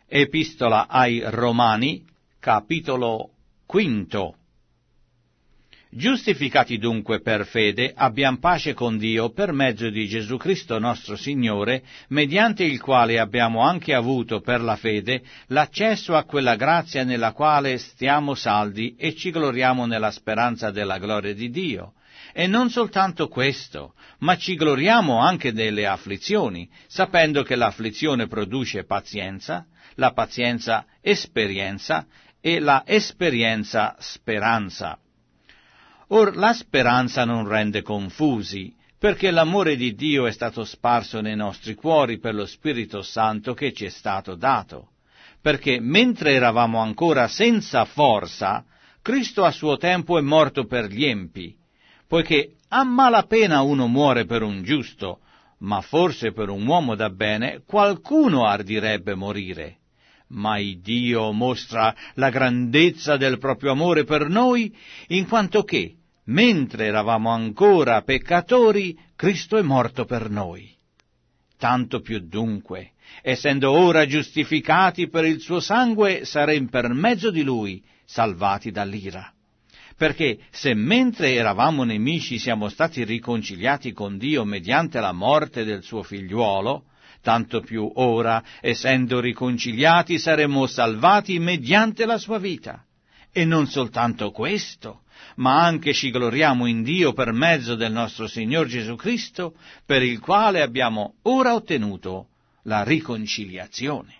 Epistola ai Romani, capitolo 5. Giustificati dunque per fede, abbiam pace con Dio per mezzo di Gesù Cristo nostro Signore, mediante il quale abbiamo anche avuto per la fede l'accesso a quella grazia nella quale stiamo saldi e ci gloriamo nella speranza della gloria di Dio. E non soltanto questo, ma ci gloriamo anche delle afflizioni, sapendo che l'afflizione produce pazienza, la pazienza esperienza e la esperienza speranza. Or la speranza non rende confusi, perché l'amore di Dio è stato sparso nei nostri cuori per lo Spirito Santo che ci è stato dato. Perché mentre eravamo ancora senza forza, Cristo a suo tempo è morto per gli empi, poiché a malapena uno muore per un giusto, ma forse per un uomo da bene qualcuno ardirebbe morire. Ma Dio mostra la grandezza del proprio amore per noi, in quanto che, mentre eravamo ancora peccatori, Cristo è morto per noi. Tanto più dunque, essendo ora giustificati per il suo sangue, saremo per mezzo di Lui salvati dall'ira. Perché se mentre eravamo nemici siamo stati riconciliati con Dio mediante la morte del suo figliuolo, tanto più ora, essendo riconciliati, saremo salvati mediante la sua vita. E non soltanto questo, ma anche ci gloriamo in Dio per mezzo del nostro Signor Gesù Cristo, per il quale abbiamo ora ottenuto la riconciliazione.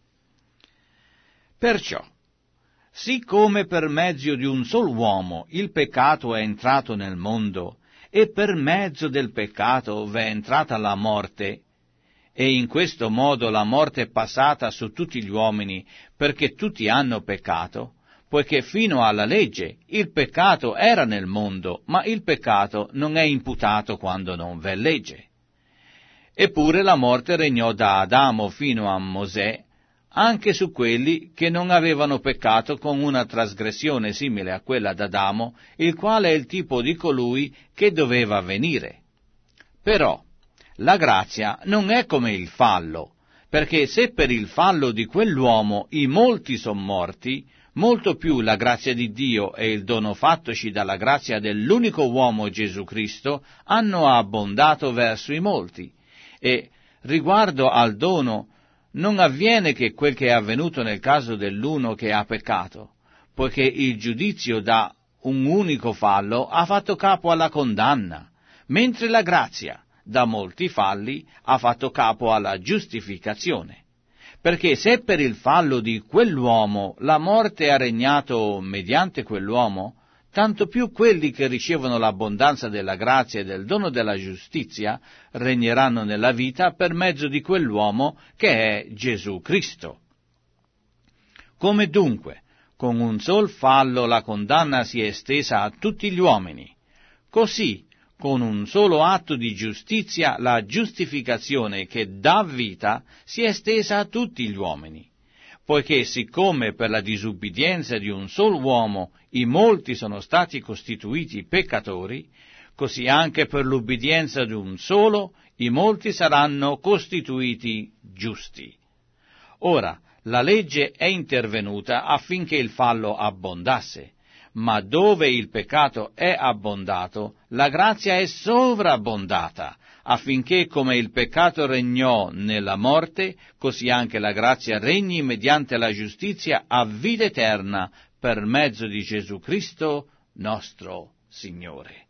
Perciò, siccome per mezzo di un solo uomo il peccato è entrato nel mondo, e per mezzo del peccato v'è entrata la morte, e in questo modo la morte è passata su tutti gli uomini, perché tutti hanno peccato, poiché fino alla legge il peccato era nel mondo, ma il peccato non è imputato quando non v'è legge. Eppure la morte regnò da Adamo fino a Mosè, anche su quelli che non avevano peccato con una trasgressione simile a quella d'Adamo, il quale è il tipo di colui che doveva venire. Però la grazia non è come il fallo, perché se per il fallo di quell'uomo i molti son morti, molto più la grazia di Dio e il dono fattoci dalla grazia dell'unico uomo Gesù Cristo hanno abbondato verso i molti. E riguardo al dono, non avviene che quel che è avvenuto nel caso dell'uno che ha peccato, poiché il giudizio da un unico fallo ha fatto capo alla condanna, mentre la grazia da molti falli ha fatto capo alla giustificazione. Perché se per il fallo di quell'uomo la morte ha regnato mediante quell'uomo, tanto più quelli che ricevono l'abbondanza della grazia e del dono della giustizia regneranno nella vita per mezzo di quell'uomo che è Gesù Cristo. Come dunque, con un sol fallo la condanna si è estesa a tutti gli uomini, così con un solo atto di giustizia la giustificazione che dà vita si è estesa a tutti gli uomini. Poiché siccome per la disubbidienza di un solo uomo i molti sono stati costituiti peccatori, così anche per l'ubbidienza di un solo i molti saranno costituiti giusti. Ora, la legge è intervenuta affinché il fallo abbondasse, ma dove il peccato è abbondato, la grazia è sovrabbondata, affinché come il peccato regnò nella morte, così anche la grazia regni mediante la giustizia a vita eterna per mezzo di Gesù Cristo nostro Signore.